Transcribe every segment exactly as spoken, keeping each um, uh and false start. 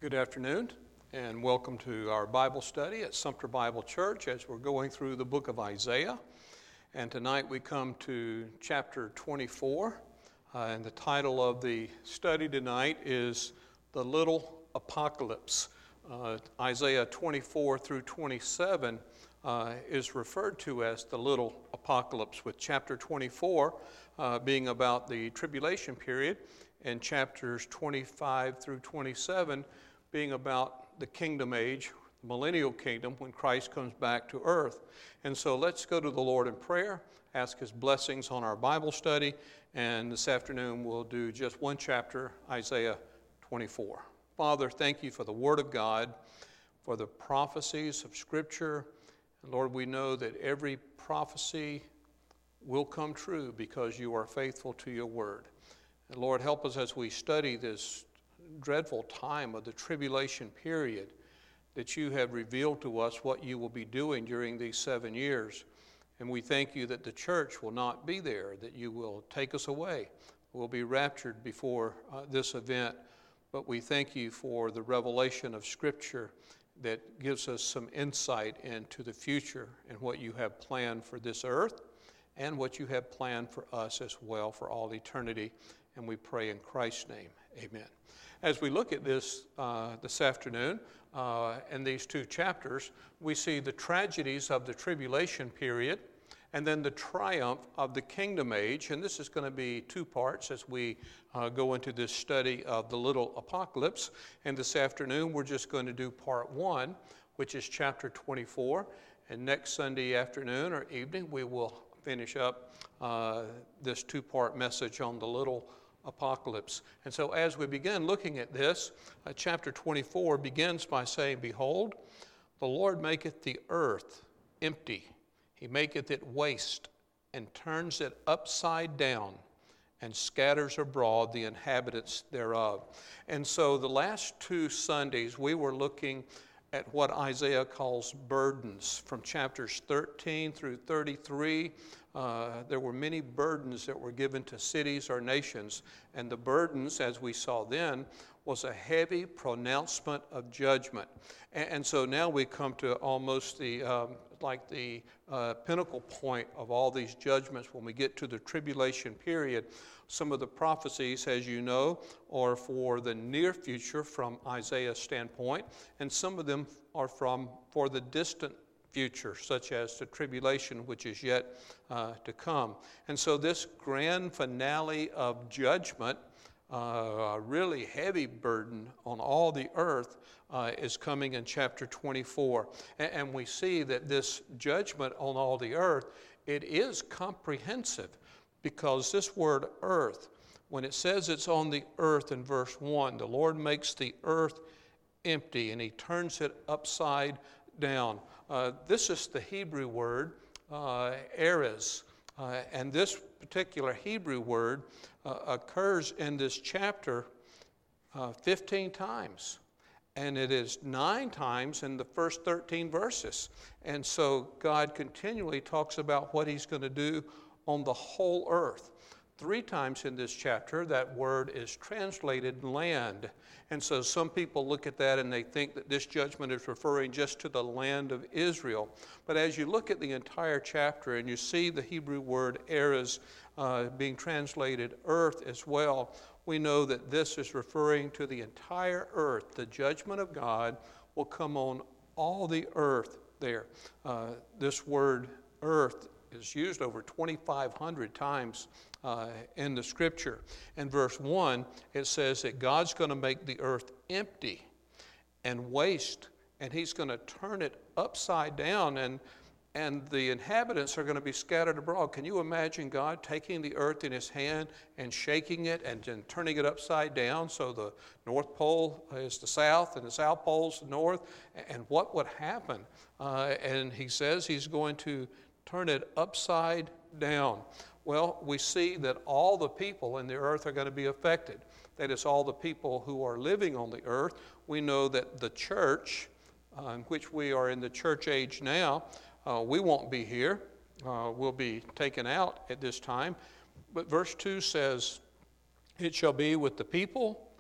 Good afternoon, and welcome to our Bible study at Sumter Bible Church as we're going through the book of Isaiah. And tonight we come to chapter twenty-four, uh, and the title of the study tonight is The Little Apocalypse. Uh, Isaiah twenty-four through twenty-seven uh, is referred to as the Little Apocalypse, with chapter twenty-four uh, being about the tribulation period, and chapters twenty-five through twenty-seven being about the kingdom age, the millennial kingdom, when Christ comes back to earth. And so let's go to the Lord in prayer, ask His blessings on our Bible study, and this afternoon we'll do just one chapter, Isaiah twenty-four. Father, thank you for the Word of God, for the prophecies of Scripture. And Lord, we know that every prophecy will come true because you are faithful to your Word. And Lord, help us as we study this dreadful time of the tribulation period, that you have revealed to us what you will be doing during these seven years. And we thank you that the church will not be there, that you will take us away. We'll be raptured before uh, this event. But we thank you for the revelation of Scripture that gives us some insight into the future and what you have planned for this earth and what you have planned for us as well for all eternity. And we pray in Christ's name, amen. As we look at this uh, this afternoon, uh, in these two chapters, we see the tragedies of the tribulation period and then the triumph of the kingdom age. And this is going to be two parts as we uh, go into this study of the little apocalypse. And this afternoon, we're just going to do part one, which is chapter twenty-four. And next Sunday afternoon or evening, we will finish up uh, this two-part message on the little apocalypse. And so as we begin looking at this, uh, chapter twenty-four begins by saying, "Behold, the Lord maketh the earth empty. He maketh it waste, and turns it upside down, and scatters abroad the inhabitants thereof." And so the last two Sundays, we were looking at what Isaiah calls burdens. From chapters thirteen through thirty-three, uh, there were many burdens that were given to cities or nations. And the burdens, as we saw then, was a heavy pronouncement of judgment. And, and so now we come to almost the um, like the uh, pinnacle point of all these judgments when we get to the tribulation period. Some of the prophecies, as you know, are for the near future from Isaiah's standpoint, and some of them are from for the distant future, such as the tribulation, which is yet uh, to come. And so this grand finale of judgment, uh, a really heavy burden on all the earth, uh, is coming in chapter twenty-four. And, and we see that this judgment on all the earth, it is comprehensive. Because this word earth, when it says it's on the earth in verse one, the Lord makes the earth empty and He turns it upside down. Uh, this is the Hebrew word, uh, eres. Uh, and this particular Hebrew word uh, occurs in this chapter uh, fifteen times. And it is nine times in the first thirteen verses. And so God continually talks about what He's going to do on the whole earth. Three times in this chapter, that word is translated land. And so some people look at that and they think that this judgment is referring just to the land of Israel. But as you look at the entire chapter and you see the Hebrew word eres uh, being translated earth as well, we know that this is referring to the entire earth. The judgment of God will come on all the earth there. Uh, this word earth is used over twenty-five hundred times uh, in the Scripture. In verse one, it says that God's going to make the earth empty and waste, and He's going to turn it upside down, and and the inhabitants are going to be scattered abroad. Can you imagine God taking the earth in His hand and shaking it and then turning it upside down so the North Pole is the south and the South Pole is the north? And what would happen? Uh, and He says He's going to turn it upside down. Well, we see that all the people in the earth are going to be affected. That is, all the people who are living on the earth. We know that the church, uh, in which we are in the church age now, uh, we won't be here. Uh, we'll be taken out at this time. But verse two says, "It shall be with the people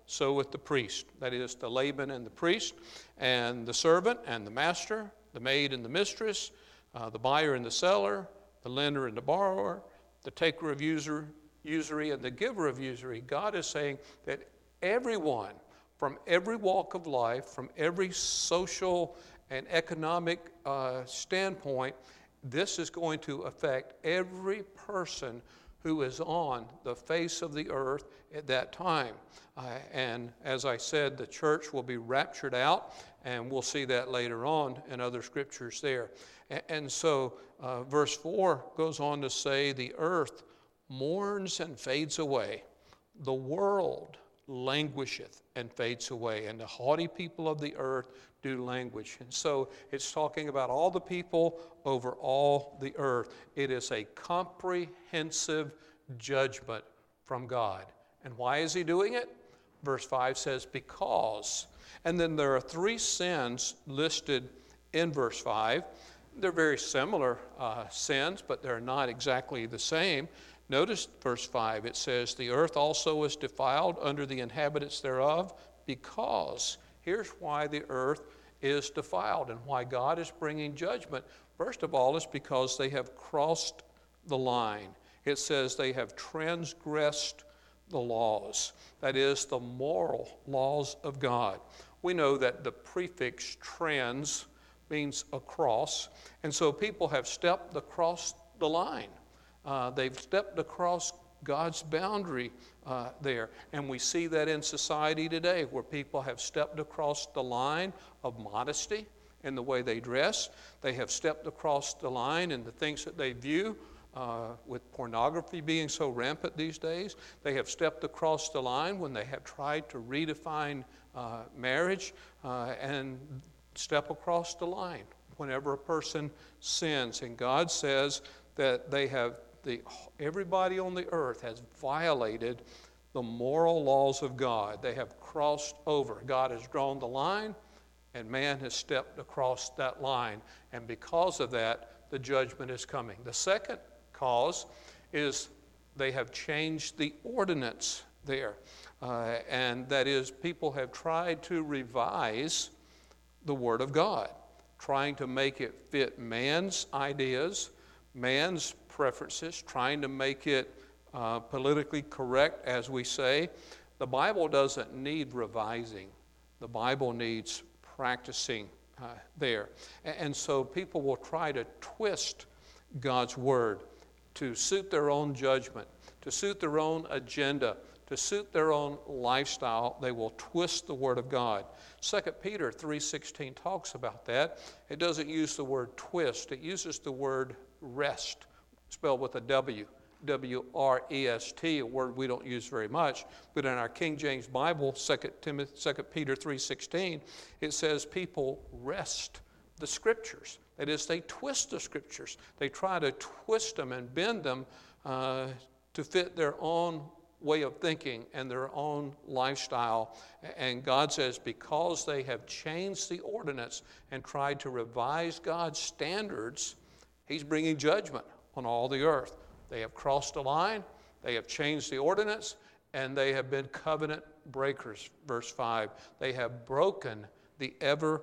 so with the priest. That is, the layman and the priest, and the servant and the master, the maid and the mistress, uh, the buyer and the seller, the lender and the borrower, the taker of usury, usury and the giver of usury. God is saying that everyone from every walk of life, from every social and economic uh, standpoint, this is going to affect every person who is on the face of the earth at that time. Uh, and as I said, the church will be raptured out, and we'll see that later on in other scriptures there. And, and so uh, verse four goes on to say, the earth mourns and fades away. The world languisheth and fades away, and the haughty people of the earth do languish. And so it's talking about all the people over all the earth. It is a comprehensive judgment from God. And why is he doing it? Verse five says, because. And then there are three sins listed in verse five. They're very similar uh, sins, but they're not exactly the same. Notice verse five, it says, the earth also is defiled under the inhabitants thereof, because. Here's why the earth is defiled and why God is bringing judgment. First of all, it's because they have crossed the line. It says they have transgressed the laws. That is, the moral laws of God. We know that the prefix trans means across, and so people have stepped across the line. Uh, they've stepped across God's boundary uh, there. And we see that in society today, where people have stepped across the line of modesty in the way they dress. They have stepped across the line in the things that they view, uh, with pornography being so rampant these days. They have stepped across the line when they have tried to redefine uh, marriage uh, and step across the line whenever a person sins. And God says that they have The, everybody on the earth has violated the moral laws of God. They have crossed over. God has drawn the line, and man has stepped across that line. And because of that, the judgment is coming. The second cause is they have changed the ordinance there. Uh, and that is, people have tried to revise the Word of God, trying to make it fit man's ideas, man's preferences, trying to make it uh, politically correct, as we say. The Bible doesn't need revising. The Bible needs practicing uh, there. And, and so people will try to twist God's Word to suit their own judgment, to suit their own agenda, to suit their own lifestyle. They will twist the Word of God. Second Peter three sixteen talks about that. It doesn't use the word twist. It uses the word rest, spelled with a W, W R E S T, a word we don't use very much. But in our King James Bible, Second Peter three sixteen, it says people rest the Scriptures. That is, they twist the Scriptures. They try to twist them and bend them uh, to fit their own way of thinking and their own lifestyle. And God says, because they have changed the ordinance and tried to revise God's standards, He's bringing judgment on all the earth. They have crossed the line, they have changed the ordinance, and they have been covenant breakers. Verse five, they have broken the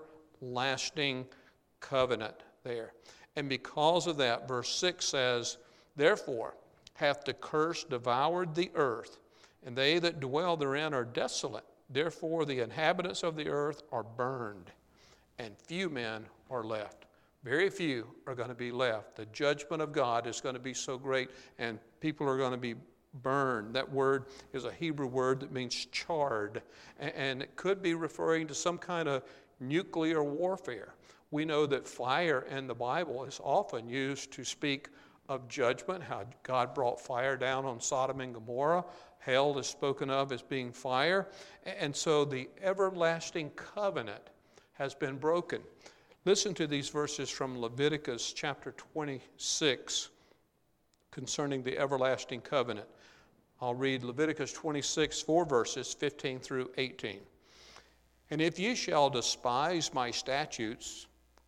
everlasting covenant there. And because of that, verse six says, therefore hath the curse devoured the earth, and they that dwell therein are desolate. Therefore the inhabitants of the earth are burned, and few men are left. Very few are going to be left. The judgment of God is going to be so great, and people are going to be burned. That word is a Hebrew word that means charred, and it could be referring to some kind of nuclear warfare. We know that fire in the Bible is often used to speak of judgment, how God brought fire down on Sodom and Gomorrah. Hell is spoken of as being fire. And so the everlasting covenant has been broken. Listen to these verses from Leviticus chapter twenty-six concerning the everlasting covenant. I'll read Leviticus twenty-six, four verses, fifteen through eighteen. And if ye shall despise my statutes,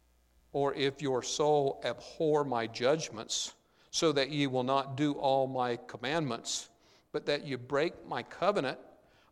or if your soul abhor my judgments, so that ye will not do all my commandments, but that ye break my covenant,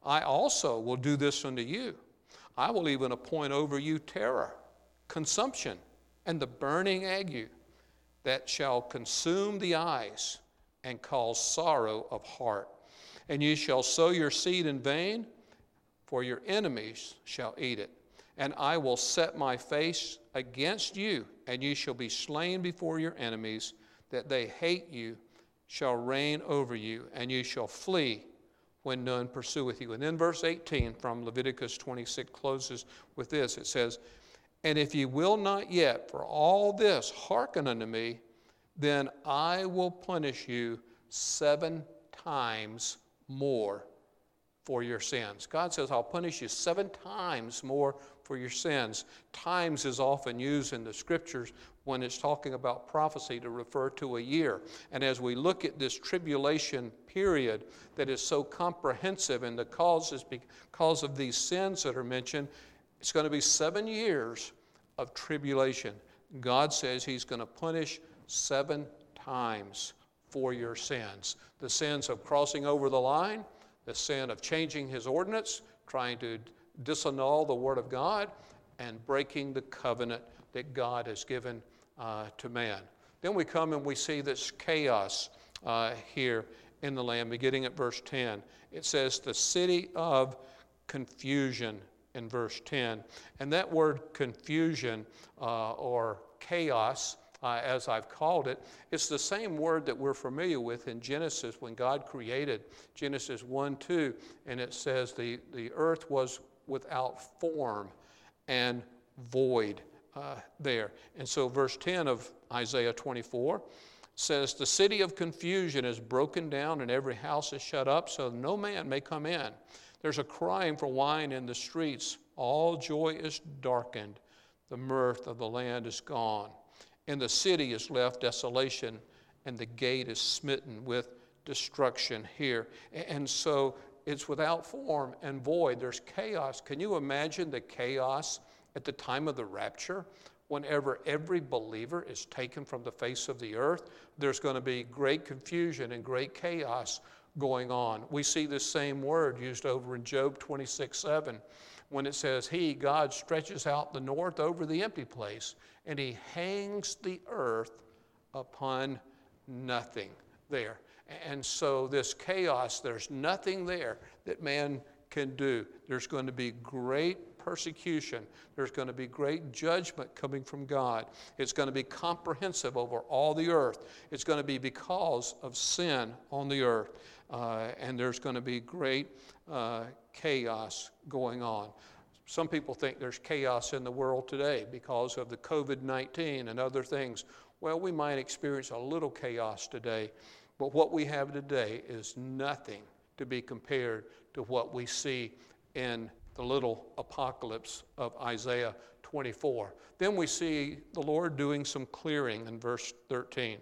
I also will do this unto you. I will even appoint over you terror, consumption, and the burning ague that shall consume the eyes and cause sorrow of heart. And you shall sow your seed in vain, for your enemies shall eat it. And I will set my face against you, and you shall be slain before your enemies, that they hate you shall reign over you, and you shall flee when none pursueth you. And then verse eighteen from Leviticus twenty-six closes with this. It says, and if ye will not yet for all this hearken unto me, then I will punish you seven times more for your sins. God says, I'll punish you seven times more for your sins. Times is often used in the scriptures when it's talking about prophecy to refer to a year. And as we look at this tribulation period that is so comprehensive and the causes because of these sins that are mentioned, it's going to be seven years of tribulation. God says he's going to punish seven times for your sins. The sins of crossing over the line, the sin of changing his ordinance, trying to disannul the word of God, and breaking the covenant that God has given uh, to man. Then we come and we see this chaos uh, here in the land, beginning at verse ten. It says, the city of confusion in verse ten. And that word confusion uh, or chaos, Uh, as I've called it, it's the same word that we're familiar with in Genesis when God created, Genesis one two, and it says the, the earth was without form and void uh, there. And so verse ten of Isaiah twenty-four says, the city of confusion is broken down and every house is shut up, so no man may come in. There's a crying for wine in the streets. All joy is darkened. The mirth of the land is gone. And the city is left desolation, and the gate is smitten with destruction here. And so it's without form and void. There's chaos. Can you imagine the chaos at the time of the rapture? Whenever every believer is taken from the face of the earth, there's going to be great confusion and great chaos going on. We see this same word used over in Job twenty-six seven. When it says, he, God, stretches out the north over the empty place, and he hangs the earth upon nothing there. And so this chaos, there's nothing there that man can do. There's going to be great persecution. There's going to be great judgment coming from God. It's going to be comprehensive over all the earth. It's going to be because of sin on the earth. Uh, and there's going to be great uh, chaos going on. Some people think there's chaos in the world today because of the covid nineteen and other things. Well, we might experience a little chaos today, but what we have today is nothing to be compared to what we see in the little apocalypse of Isaiah twenty-four. Then we see the Lord doing some clearing in verse thirteen.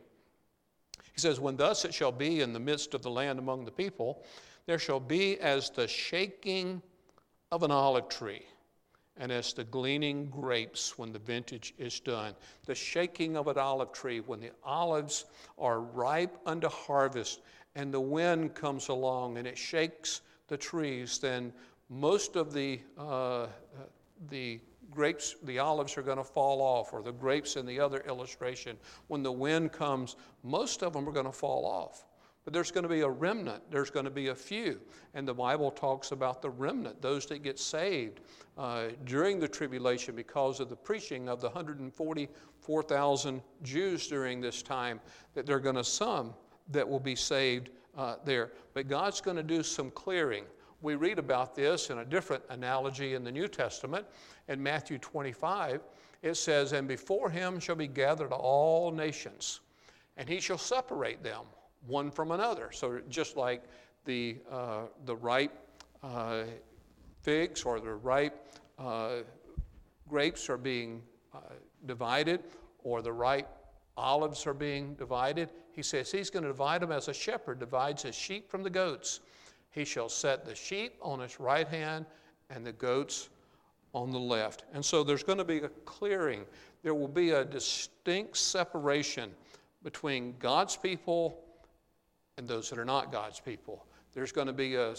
He says, when thus it shall be in the midst of the land among the people, there shall be as the shaking of an olive tree, and as the gleaning grapes when the vintage is done. The shaking of an olive tree when the olives are ripe unto harvest, and the wind comes along and it shakes the trees, then most of the uh, the grapes, the olives are going to fall off, or the grapes in the other illustration. When the wind comes, most of them are going to fall off. But there's going to be a remnant. There's going to be a few. And the Bible talks about the remnant, those that get saved uh, during the tribulation because of the preaching of the one hundred forty-four thousand Jews during this time, that there are going to some that will be saved uh, there. But God's going to do some clearing. We read about this in a different analogy in the New Testament. In Matthew twenty-five, it says, and before him shall be gathered all nations, and he shall separate them one from another. So just like the uh, the ripe uh, figs or the ripe uh, grapes are being uh, divided, or the ripe olives are being divided, he says he's going to divide them as a shepherd divides his sheep from the goats. He shall set the sheep on his right hand and the goats on the left. And so there's going to be a clearing. There will be a distinct separation between God's people and those that are not God's people. There's going to be a,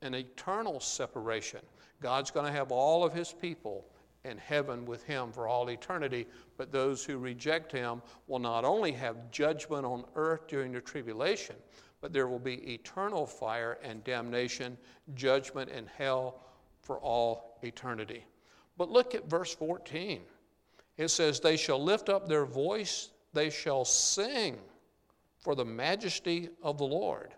an eternal separation. God's going to have all of his people in heaven with him for all eternity, but those who reject him will not only have judgment on earth during the tribulation, but there will be eternal fire and damnation, judgment in hell for all eternity. But look at verse fourteen. It says, they shall lift up their voice, they shall sing for the majesty of the Lord.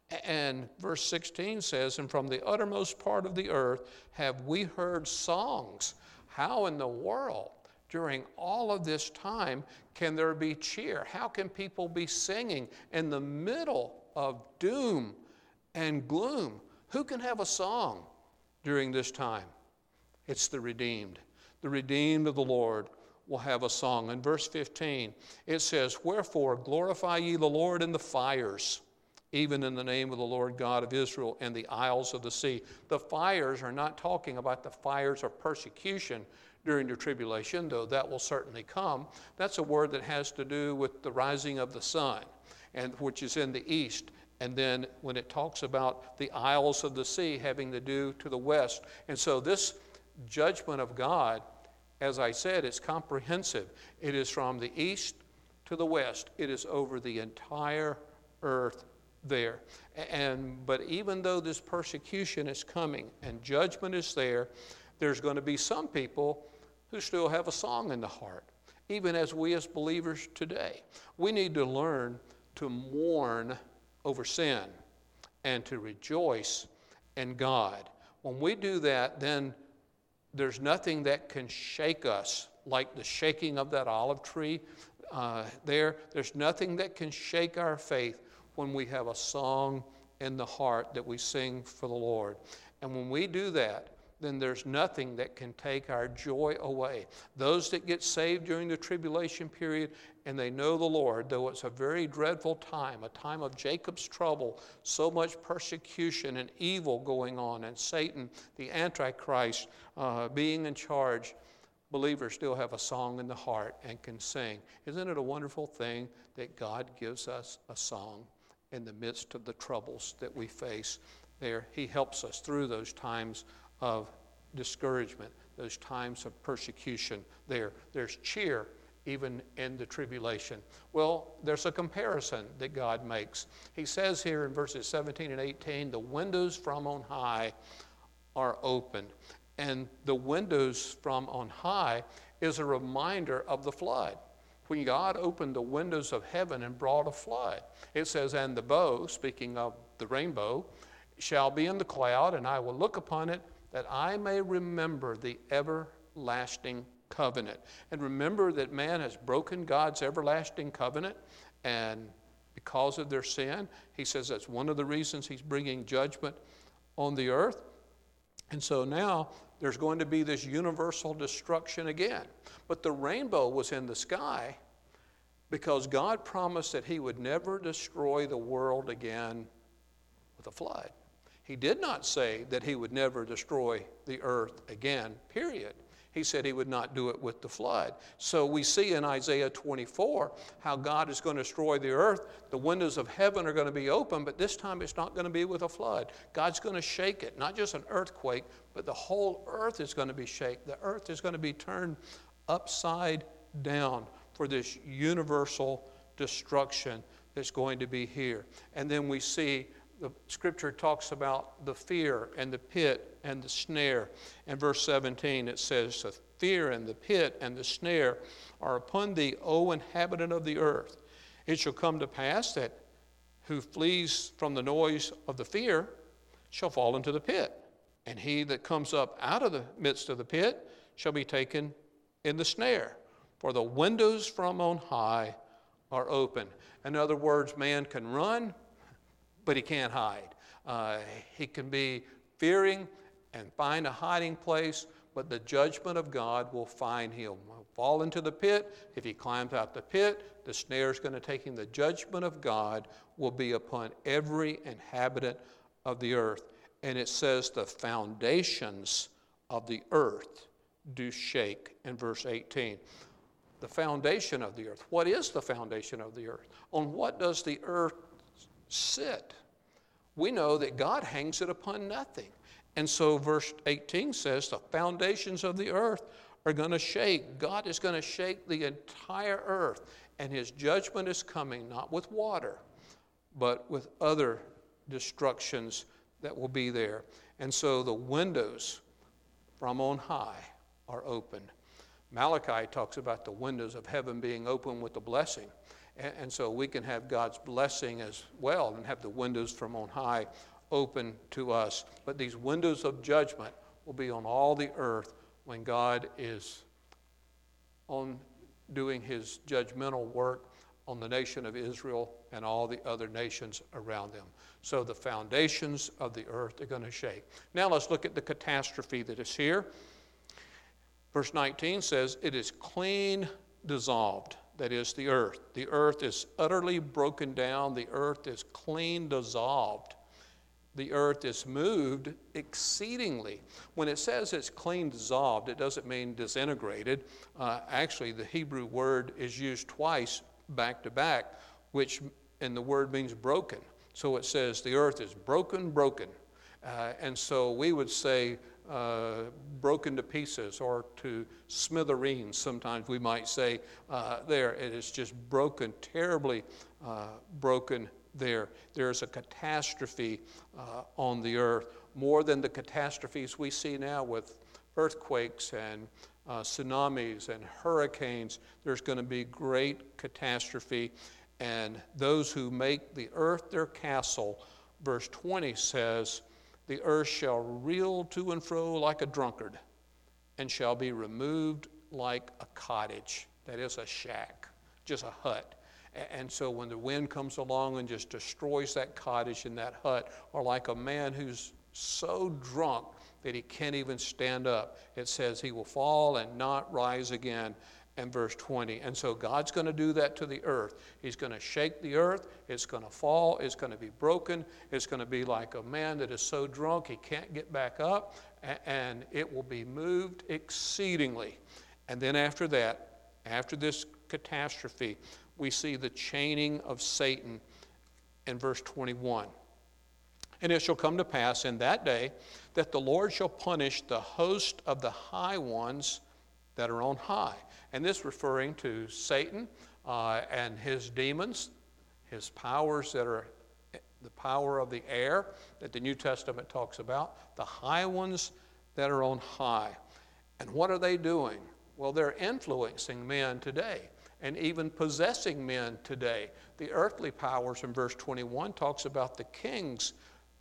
And verse sixteen says, and from the uttermost part of the earth have we heard songs. How in the world, during all of this time, can there be cheer? How can people be singing in the middle of doom and gloom? Who can have a song during this time? It's the redeemed. The redeemed of the Lord will have a song. In verse fifteen, it says, wherefore glorify ye the Lord in the fires, even in the name of the Lord God of Israel and the isles of the sea. The fires are not talking about the fires of persecution during the tribulation, though that will certainly come. That's a word that has to do with the rising of the sun, and which is in the east. And then when it talks about the isles of the sea having to do to the west. And so this judgment of God, as I said, is comprehensive. It is from the east to the west. It is over the entire earth there. And but even though this persecution is coming and judgment is there, there's going to be some people who still have a song in the heart, even as we as believers today. We need to learn to mourn over sin and to rejoice in God. When we do that, then there's nothing that can shake us like the shaking of that olive tree uh, there. There's nothing that can shake our faith when we have a song in the heart that we sing for the Lord. And when we do that, then there's nothing that can take our joy away. Those that get saved during the tribulation period and they know the Lord, though it's a very dreadful time, a time of Jacob's trouble, so much persecution and evil going on, and Satan, the Antichrist, uh, being in charge, believers still have a song in the heart and can sing. Isn't it a wonderful thing that God gives us a song in the midst of the troubles that we face there? He helps us through those times of discouragement, those times of persecution there. There's cheer even in the tribulation. Well, there's a comparison that God makes. He says here in verses seventeen and eighteen, the windows from on high are opened. And the windows from on high is a reminder of the flood. When God opened the windows of heaven and brought a flood, it says, and the bow, speaking of the rainbow, shall be in the cloud, and I will look upon it, that I may remember the everlasting covenant. And remember that man has broken God's everlasting covenant, and because of their sin, he says that's one of the reasons he's bringing judgment on the earth. And so now there's going to be this universal destruction again. But the rainbow was in the sky because God promised that he would never destroy the world again with a flood. He did not say that he would never destroy the earth again, period. He said he would not do it with the flood. So we see in Isaiah twenty-four how God is going to destroy the earth. The windows of heaven are going to be open, but this time it's not going to be with a flood. God's going to shake it, not just an earthquake, but the whole earth is going to be shaken. The earth is going to be turned upside down for this universal destruction that's going to be here. And then we see the scripture talks about the fear and the pit and the snare. In verse seventeen it says, the fear and the pit and the snare are upon thee, O inhabitant of the earth. It shall come to pass that who flees from the noise of the fear shall fall into the pit. And he that comes up out of the midst of the pit shall be taken in the snare. For the windows from on high are open. In other words, man can run, but he can't hide. Uh, he can be fearing and find a hiding place, but the judgment of God will find him. He'll fall into the pit. If he climbs out the pit, the snare is going to take him. The judgment of God will be upon every inhabitant of the earth. And it says the foundations of the earth do shake in verse eighteen. The foundation of the earth. What is the foundation of the earth? On what does the earth sit? we know that God hangs it upon nothing. And so verse eighteen says the foundations of the earth are going to shake. God is going to shake the entire earth, and his judgment is coming, not with water, but with other destructions that will be there. And so the windows from on high are opened. Malachi talks about the windows of heaven being open with the blessing. And, and so we can have God's blessing as well and have the windows from on high open to us. But these windows of judgment will be on all the earth when God is on doing his judgmental work on the nation of Israel and all the other nations around them. So the foundations of the earth are going to shake. Now let's look at the catastrophe that is here. Verse nineteen says, it is clean dissolved, that is the earth. The earth is utterly broken down. The earth is clean dissolved. The earth is moved exceedingly. When it says it's clean dissolved, it doesn't mean disintegrated. Uh, actually, the Hebrew word is used twice back to back, which, and the word means broken. So it says the earth is broken, broken. Uh, and so we would say uh, broken to pieces or to smithereens, sometimes we might say uh, there. It is just broken, terribly uh, broken there. There's a catastrophe uh, on the earth, more than the catastrophes we see now with earthquakes and uh, tsunamis and hurricanes. There's going to be great catastrophe, and those who make the earth their castle, verse twenty says, the earth shall reel to and fro like a drunkard, and shall be removed like a cottage. That is a shack, just a hut. And so when the wind comes along and just destroys that cottage and that hut, or like a man who's so drunk that he can't even stand up, it says he will fall and not rise again. And verse twenty. And so God's going to do that to the earth. He's going to shake the earth. It's going to fall. It's going to be broken. It's going to be like a man that is so drunk he can't get back up. And it will be moved exceedingly. And then after that, after this catastrophe, we see the chaining of Satan in verse twenty-one. And it shall come to pass in that day that the Lord shall punish the host of the high ones that are on high. And this referring to Satan uh, and his demons, his powers that are the power of the air that the New Testament talks about, the high ones that are on high. And what are they doing? Well, they're influencing men today and even possessing men today. The earthly powers in verse twenty-one talks about the kings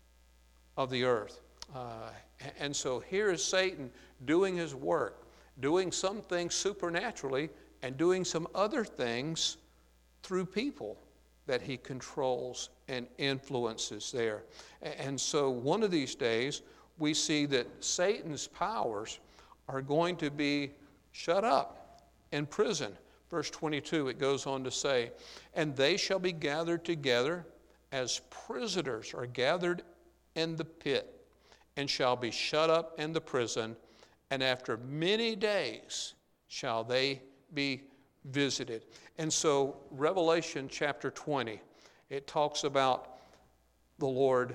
of the earth. Uh, and so here is Satan doing his work, doing some things supernaturally and doing some other things through people that he controls and influences there. And so one of these days, we see that Satan's powers are going to be shut up in prison. Verse twenty-two, it goes on to say, and they shall be gathered together as prisoners are gathered in the pit, and shall be shut up in the prison, and after many days shall they be visited. And so Revelation chapter twenty, it talks about the Lord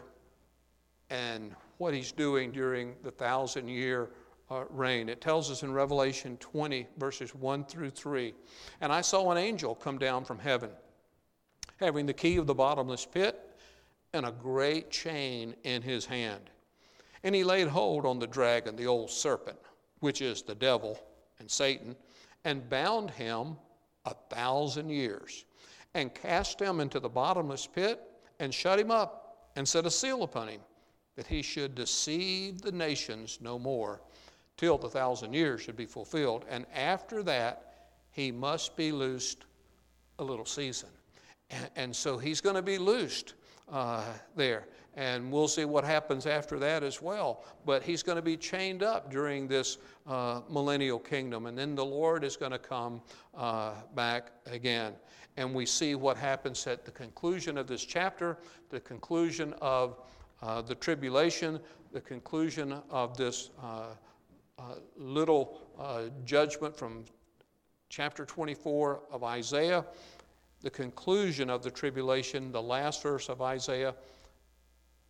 and what he's doing during the thousand year uh, reign. It tells us in Revelation twenty, verses one through three, and I saw an angel come down from heaven, having the key of the bottomless pit and a great chain in his hand. And he laid hold on the dragon, the old serpent, which is the devil and Satan, and bound him a thousand years, and cast him into the bottomless pit, and shut him up, and set a seal upon him, that he should deceive the nations no more, till the thousand years should be fulfilled. And after that, he must be loosed a little season. And, and so he's going to be loosed uh, there. And we'll see what happens after that as well. But he's going to be chained up during this uh, millennial kingdom. And then the Lord is going to come uh, back again. And we see what happens at the conclusion of this chapter, the conclusion of uh, the tribulation, the conclusion of this uh, uh, little uh, judgment from chapter twenty-four of Isaiah, the conclusion of the tribulation, the last verse of Isaiah.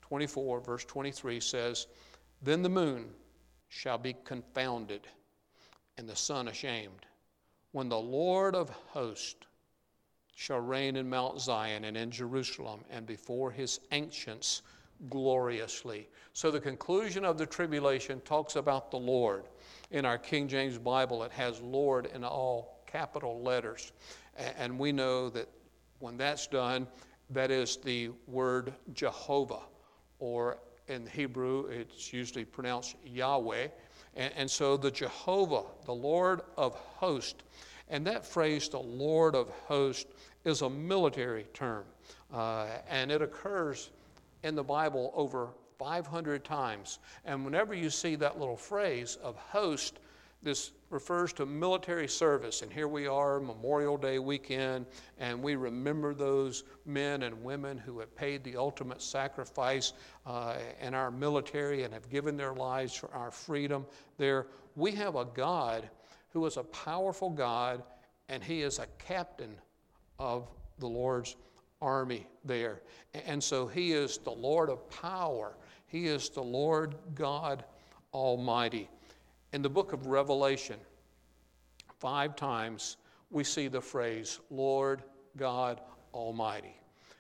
twenty-four, verse twenty-three says, "Then the moon shall be confounded, and the sun ashamed, when the Lord of hosts shall reign in Mount Zion and in Jerusalem, and before his ancients gloriously." So the conclusion of the tribulation talks about the Lord. In our King James Bible, it has Lord in all capital letters. And we know that when that's done, that is the word Jehovah, or in Hebrew, it's usually pronounced Yahweh. And, and so the Jehovah, the Lord of hosts, and that phrase, the Lord of hosts, is a military term. Uh, and it occurs in the Bible over five hundred times. And whenever you see that little phrase of host, this refers to military service. And here we are, Memorial Day weekend, and we remember those men and women who have paid the ultimate sacrifice uh, in our military and have given their lives for our freedom there. We have a God who is a powerful God, and he is a captain of the Lord's army there. And so he is the Lord of power. He is the Lord God Almighty. In the book of Revelation, five times we see the phrase, Lord God Almighty.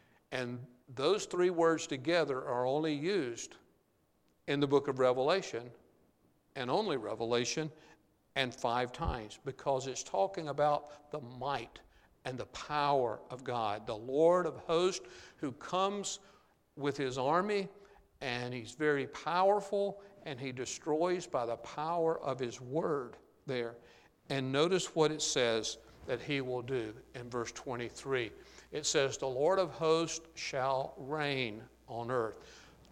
And those three words together are only used in the book of Revelation, and only Revelation, and five times, because it's talking about the might and the power of God, the Lord of hosts who comes with his army, and he's very powerful, and he destroys by the power of his word there. And notice what it says that he will do in verse twenty-three. It says, "The Lord of hosts shall reign on earth."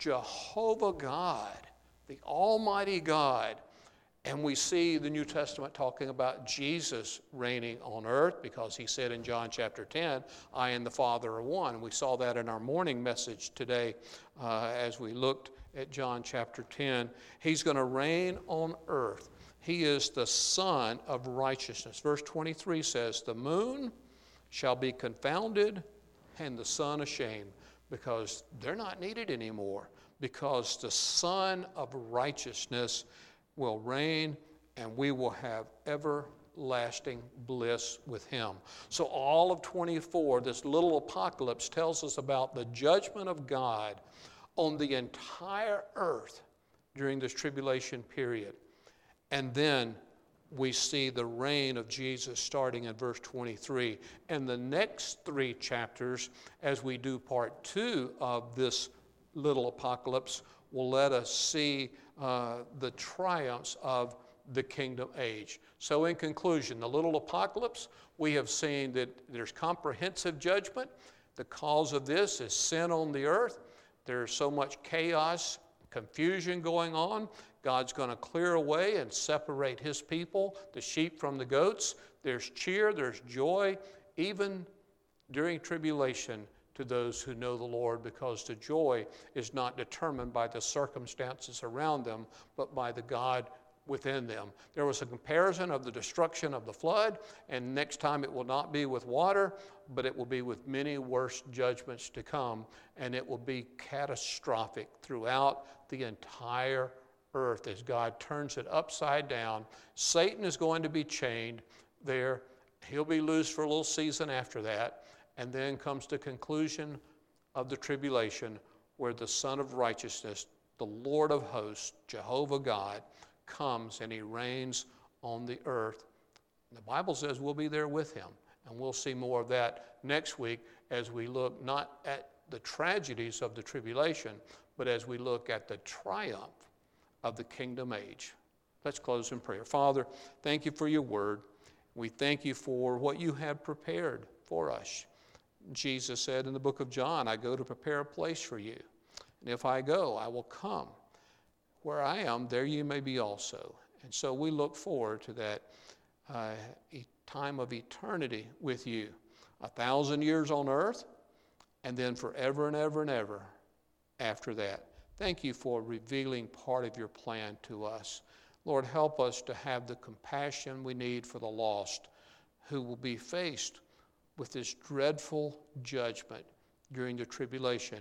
Jehovah God, the Almighty God. And we see the New Testament talking about Jesus reigning on earth, because he said in John chapter ten, "I and the Father are one." We saw that in our morning message today uh, as we looked at John chapter ten. He's going to reign on earth. He is the Son of righteousness. Verse twenty-three says, "The moon shall be confounded and the sun ashamed," because they're not needed anymore, because the Son of righteousness will reign, and we will have everlasting bliss with him. So all of twenty-four, this little apocalypse, tells us about the judgment of God on the entire earth during this tribulation period. And then we see the reign of Jesus starting in verse twenty-three. And the next three chapters, as we do part two of this little apocalypse, will let us see uh, the triumphs of the kingdom age. So in conclusion, the little apocalypse, we have seen that there's comprehensive judgment. The cause of this is sin on the earth. There's so much chaos, confusion going on. God's going to clear away and separate his people, the sheep from the goats. There's cheer, there's joy, even during tribulation, to those who know the Lord, because the joy is not determined by the circumstances around them, but by the God within them. There was a comparison of the destruction of the flood, and next time it will not be with water, but it will be with many worse judgments to come, and it will be catastrophic throughout the entire earth as God turns it upside down. Satan is going to be chained there. He'll be loose for a little season after that. And then comes the conclusion of the tribulation, where the Son of righteousness, the Lord of hosts, Jehovah God, comes and he reigns on the earth. The Bible says we'll be there with him. And we'll see more of that next week as we look not at the tragedies of the tribulation, but as we look at the triumph of the kingdom age. Let's close in prayer. Father, thank you for your word. We thank you for what you have prepared for us. Jesus said in the book of John, "I go to prepare a place for you. And if I go, I will come. Where I am, there you may be also." And so we look forward to that uh, time of eternity with you. A thousand years on earth, and then forever and ever and ever after that. Thank you for revealing part of your plan to us. Lord, help us to have the compassion we need for the lost who will be faced with this dreadful judgment during the tribulation.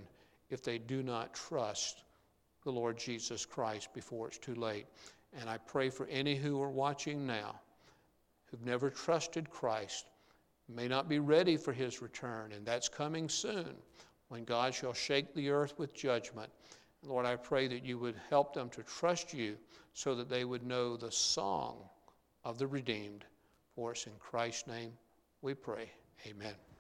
if they do not trust the Lord Jesus Christ before it's too late. And I pray for any who are watching now who've never trusted Christ, may not be ready for his return, and that's coming soon when God shall shake the earth with judgment. Lord, I pray that you would help them to trust you so that they would know the song of the redeemed. For us in Christ's name we pray. Amen.